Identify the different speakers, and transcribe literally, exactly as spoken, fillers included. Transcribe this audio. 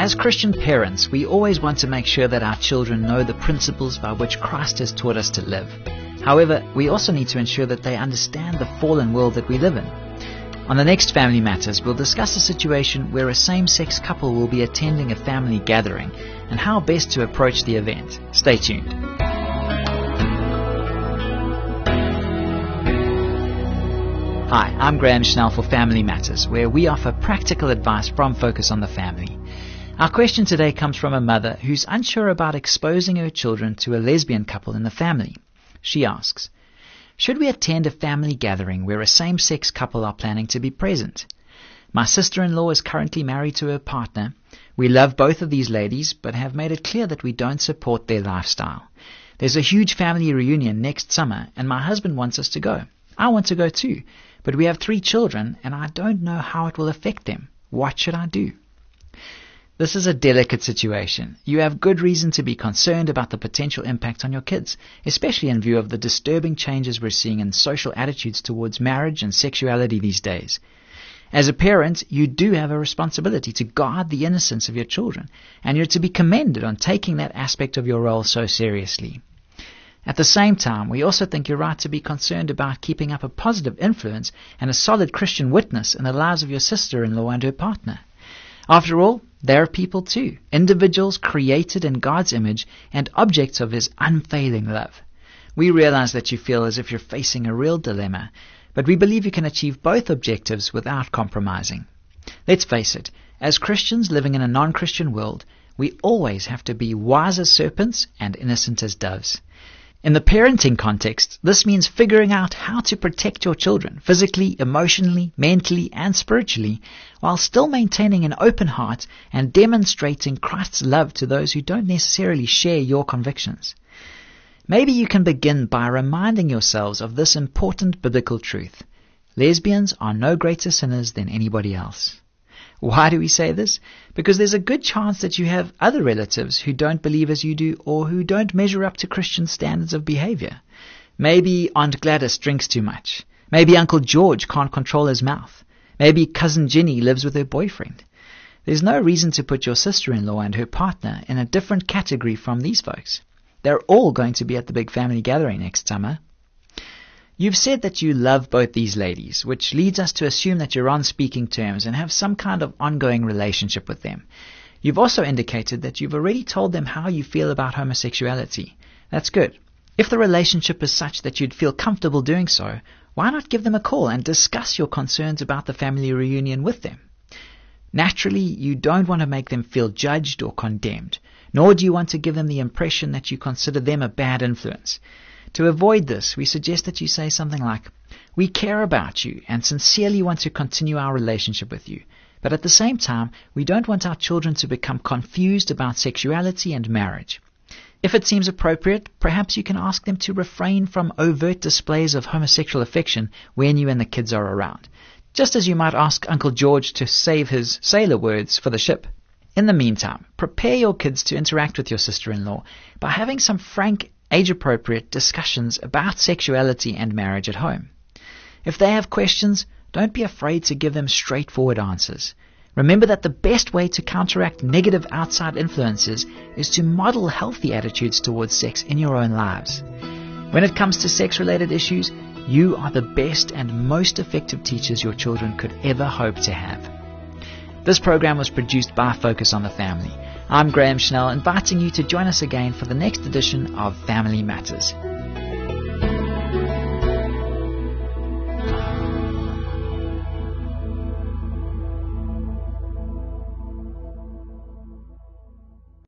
Speaker 1: As Christian parents, we always want to make sure that our children know the principles by which Christ has taught us to live. However, we also need to ensure that they understand the fallen world that we live in. On the next Family Matters, we'll discuss a situation where a same-sex couple will be attending a family gathering and how best to approach the event. Stay tuned. Hi, I'm Graham Schnell for Family Matters, where we offer practical advice from Focus on the Family. Our question today comes from a mother who's unsure about exposing her children to a lesbian couple in the family. She asks, should we attend a family gathering where a same-sex couple are planning to be present? My sister-in-law is currently married to her partner. We love both of these ladies, but have made it clear that we don't support their lifestyle. There's a huge family reunion next summer, and my husband wants us to go. I want to go too, but we have three children, and I don't know how it will affect them. What should I do? This is a delicate situation. You have good reason to be concerned about the potential impact on your kids, especially in view of the disturbing changes we're seeing in social attitudes towards marriage and sexuality these days. As a parent, you do have a responsibility to guard the innocence of your children, and you're to be commended on taking that aspect of your role so seriously. At the same time, we also think you're right to be concerned about keeping up a positive influence and a solid Christian witness in the lives of your sister-in-law and her partner. After all, they are people too, individuals created in God's image and objects of His unfailing love. We realize that you feel as if you're facing a real dilemma, but we believe you can achieve both objectives without compromising. Let's face it, as Christians living in a non-Christian world, we always have to be wise as serpents and innocent as doves. In the parenting context, this means figuring out how to protect your children physically, emotionally, mentally, and spiritually, while still maintaining an open heart and demonstrating Christ's love to those who don't necessarily share your convictions. Maybe you can begin by reminding yourselves of this important biblical truth. Lesbians are no greater sinners than anybody else. Why do we say this? Because there's a good chance that you have other relatives who don't believe as you do or who don't measure up to Christian standards of behavior. Maybe Aunt Gladys drinks too much. Maybe Uncle George can't control his mouth. Maybe Cousin Ginny lives with her boyfriend. There's no reason to put your sister-in-law and her partner in a different category from these folks. They're all going to be at the big family gathering next summer. You've said that you love both these ladies, which leads us to assume that you're on speaking terms and have some kind of ongoing relationship with them. You've also indicated that you've already told them how you feel about homosexuality. That's good. If the relationship is such that you'd feel comfortable doing so, why not give them a call and discuss your concerns about the family reunion with them? Naturally, you don't want to make them feel judged or condemned, nor do you want to give them the impression that you consider them a bad influence. To avoid this, we suggest that you say something like, we care about you and sincerely want to continue our relationship with you, but at the same time, we don't want our children to become confused about sexuality and marriage. If it seems appropriate, perhaps you can ask them to refrain from overt displays of homosexual affection when you and the kids are around, just as you might ask Uncle George to save his sailor words for the ship. In the meantime, prepare your kids to interact with your sister-in-law by having some frank, age-appropriate discussions about sexuality and marriage at home. If they have questions, don't be afraid to give them straightforward answers. Remember that the best way to counteract negative outside influences is to model healthy attitudes towards sex in your own lives. When it comes to sex-related issues, you are the best and most effective teachers your children could ever hope to have. This program was produced by Focus on the Family. I'm Graham Schnell, inviting you to join us again for the next edition of Family Matters.